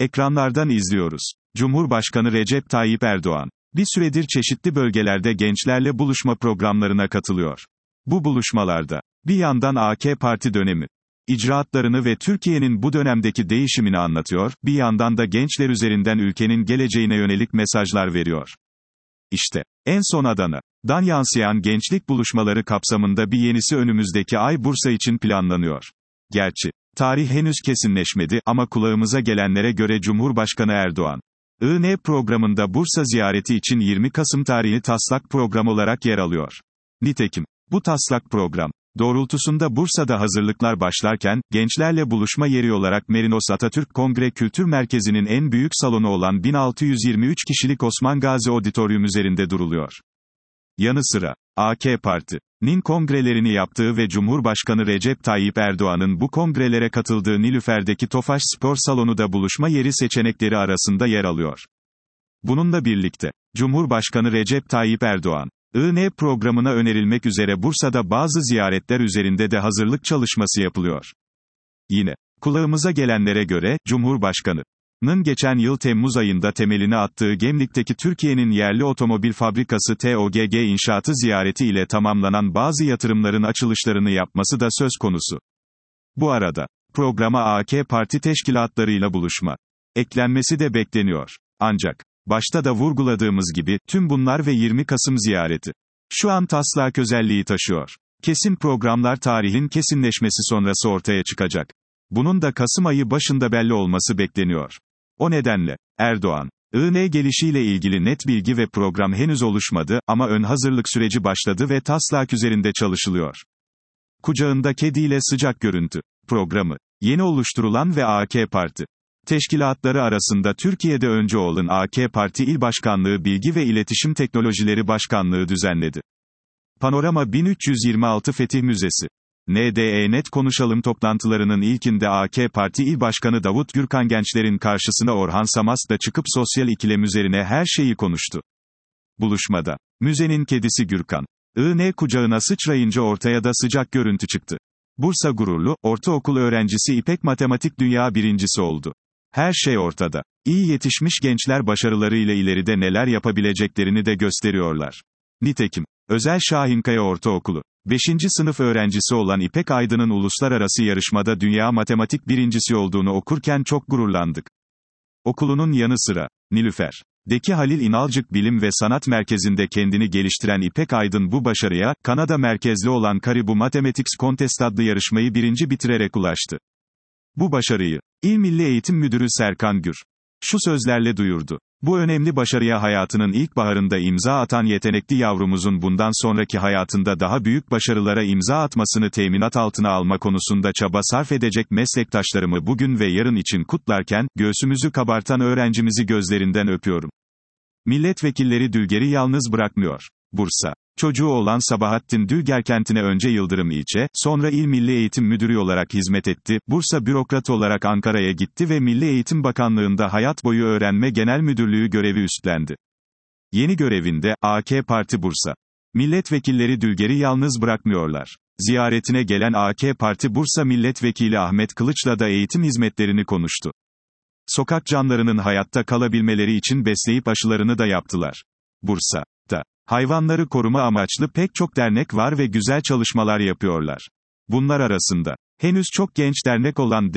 Ekranlardan izliyoruz. Cumhurbaşkanı Recep Tayyip Erdoğan, bir süredir çeşitli bölgelerde gençlerle buluşma programlarına katılıyor. Bu buluşmalarda, bir yandan AK Parti dönemi, icraatlarını ve Türkiye'nin bu dönemdeki değişimini anlatıyor, bir yandan da gençler üzerinden ülkenin geleceğine yönelik mesajlar veriyor. İşte, en son Adana'dan yansıyan gençlik buluşmaları kapsamında bir yenisi önümüzdeki ay Bursa için planlanıyor. Gerçi, tarih henüz kesinleşmedi ama kulağımıza gelenlere göre Cumhurbaşkanı Erdoğan, IN programında Bursa ziyareti için 20 Kasım tarihi taslak program olarak yer alıyor. Nitekim, bu taslak program doğrultusunda Bursa'da hazırlıklar başlarken, gençlerle buluşma yeri olarak Merinos Atatürk Kongre Kültür Merkezi'nin en büyük salonu olan 1623 kişilik Osman Gazi Auditorium üzerinde duruluyor. Yanı sıra, AK Parti'nin kongrelerini yaptığı ve Cumhurbaşkanı Recep Tayyip Erdoğan'ın bu kongrelere katıldığı Nilüfer'deki Tofaş Spor Salonu da buluşma yeri seçenekleri arasında yer alıyor. Bununla birlikte, Cumhurbaşkanı Recep Tayyip Erdoğan, IN programına önerilmek üzere Bursa'da bazı ziyaretler üzerinde de hazırlık çalışması yapılıyor. Yine, kulağımıza gelenlere göre, Cumhurbaşkanı'nın geçen yıl Temmuz ayında temelini attığı Gemlik'teki Türkiye'nin yerli otomobil fabrikası TOGG inşaatı ziyareti ile tamamlanan bazı yatırımların açılışlarını yapması da söz konusu. Bu arada, programa AK Parti teşkilatlarıyla buluşma eklenmesi de bekleniyor. Ancak, başta da vurguladığımız gibi, tüm bunlar ve 20 Kasım ziyareti şu an taslak özelliği taşıyor. Kesin programlar tarihin kesinleşmesi sonrası ortaya çıkacak. Bunun da Kasım ayı başında belli olması bekleniyor. O nedenle, Erdoğan, IN gelişiyle ilgili net bilgi ve program henüz oluşmadı ama ön hazırlık süreci başladı ve taslak üzerinde çalışılıyor. Kucağında kediyle sıcak görüntü programı, yeni oluşturulan ve AK Parti teşkilatları arasında Türkiye'de öncü olan AK Parti İl Başkanlığı Bilgi ve İletişim Teknolojileri Başkanlığı düzenledi. Panorama 1326 Fetih Müzesi. NDE-Net Konuşalım toplantılarının ilkinde AK Parti İl Başkanı Davut Gürkan gençlerin karşısına Orhan Samast'la çıkıp sosyal ikilem üzerine her şeyi konuştu. Buluşmada, müzenin kedisi Gürkan, IN kucağına sıçrayınca ortaya da sıcak görüntü çıktı. Bursa gururlu, ortaokul öğrencisi İpek matematik dünya birincisi oldu. Her şey ortada. İyi yetişmiş gençler başarılarıyla ileride neler yapabileceklerini de gösteriyorlar. Nitekim, Özel Şahinkaya Ortaokulu 5. sınıf öğrencisi olan İpek Aydın'ın uluslararası yarışmada dünya matematik birincisi olduğunu okurken çok gururlandık. Okulunun yanı sıra, Nilüfer'deki Halil İnalcık Bilim ve Sanat Merkezi'nde kendini geliştiren İpek Aydın bu başarıya, Kanada merkezli olan Caribou Mathematics Contest adlı yarışmayı birinci bitirerek ulaştı. Bu başarıyı, İl Milli Eğitim Müdürü Serkan Gür, şu sözlerle duyurdu. Bu önemli başarıya hayatının ilk baharında imza atan yetenekli yavrumuzun bundan sonraki hayatında daha büyük başarılara imza atmasını teminat altına alma konusunda çaba sarf edecek meslektaşlarımı bugün ve yarın için kutlarken, göğsümüzü kabartan öğrencimizi gözlerinden öpüyorum. Milletvekilleri Dülger'i yalnız bırakmıyor. Bursa. Çocuğu olan Sabahattin Dülger kentine önce Yıldırım İlçe, sonra İl Milli Eğitim Müdürü olarak hizmet etti, Bursa bürokrat olarak Ankara'ya gitti ve Milli Eğitim Bakanlığı'nda Hayat Boyu Öğrenme Genel Müdürlüğü görevi üstlendi. Yeni görevinde, AK Parti Bursa. Milletvekilleri Dülger'i yalnız bırakmıyorlar. Ziyaretine gelen AK Parti Bursa Milletvekili Ahmet Kılıç'la da eğitim hizmetlerini konuştu. Sokak canlarının hayatta kalabilmeleri için besleyip aşılarını da yaptılar. Bursa'da hayvanları koruma amaçlı pek çok dernek var ve güzel çalışmalar yapıyorlar. Bunlar arasında, henüz çok genç dernek olan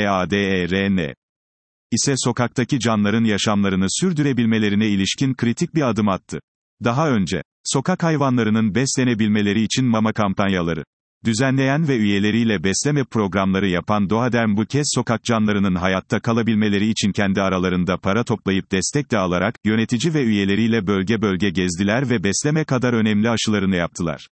DOHADERN ise sokaktaki canların yaşamlarını sürdürebilmelerine ilişkin kritik bir adım attı. Daha önce, sokak hayvanlarının beslenebilmeleri için mama kampanyaları düzenleyen ve üyeleriyle besleme programları yapan DOHADERN bu kez sokak canlarının hayatta kalabilmeleri için kendi aralarında para toplayıp destek de alarak, yönetici ve üyeleriyle bölge bölge gezdiler ve besleme kadar önemli aşılarını yaptılar.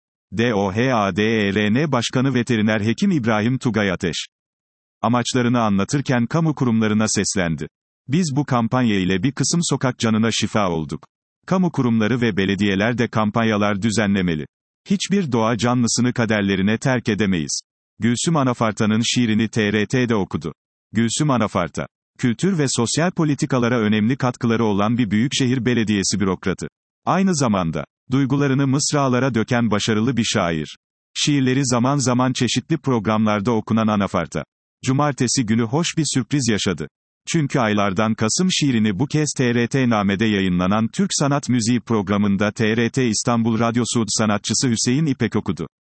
DOHADERN Başkanı Veteriner Hekim İbrahim Tugay Ateş, amaçlarını anlatırken kamu kurumlarına seslendi. Biz bu kampanya ile bir kısım sokak canına şifa olduk. Kamu kurumları ve belediyeler de kampanyalar düzenlemeli. Hiçbir doğa canlısını kaderlerine terk edemeyiz. Gülsüm Anafarta'nın şiirini TRT'de okudu. Gülsüm Anafarta, kültür ve sosyal politikalara önemli katkıları olan bir büyükşehir belediyesi bürokratı. Aynı zamanda, duygularını mısralara döken başarılı bir şair. Şiirleri zaman zaman çeşitli programlarda okunan Anafarta, cumartesi günü hoş bir sürpriz yaşadı. Çünkü aylardan Kasım şiirini bu kez TRT Name'de yayınlanan Türk Sanat Müziği programında TRT İstanbul Radyosu sanatçısı Hüseyin İpek okudu.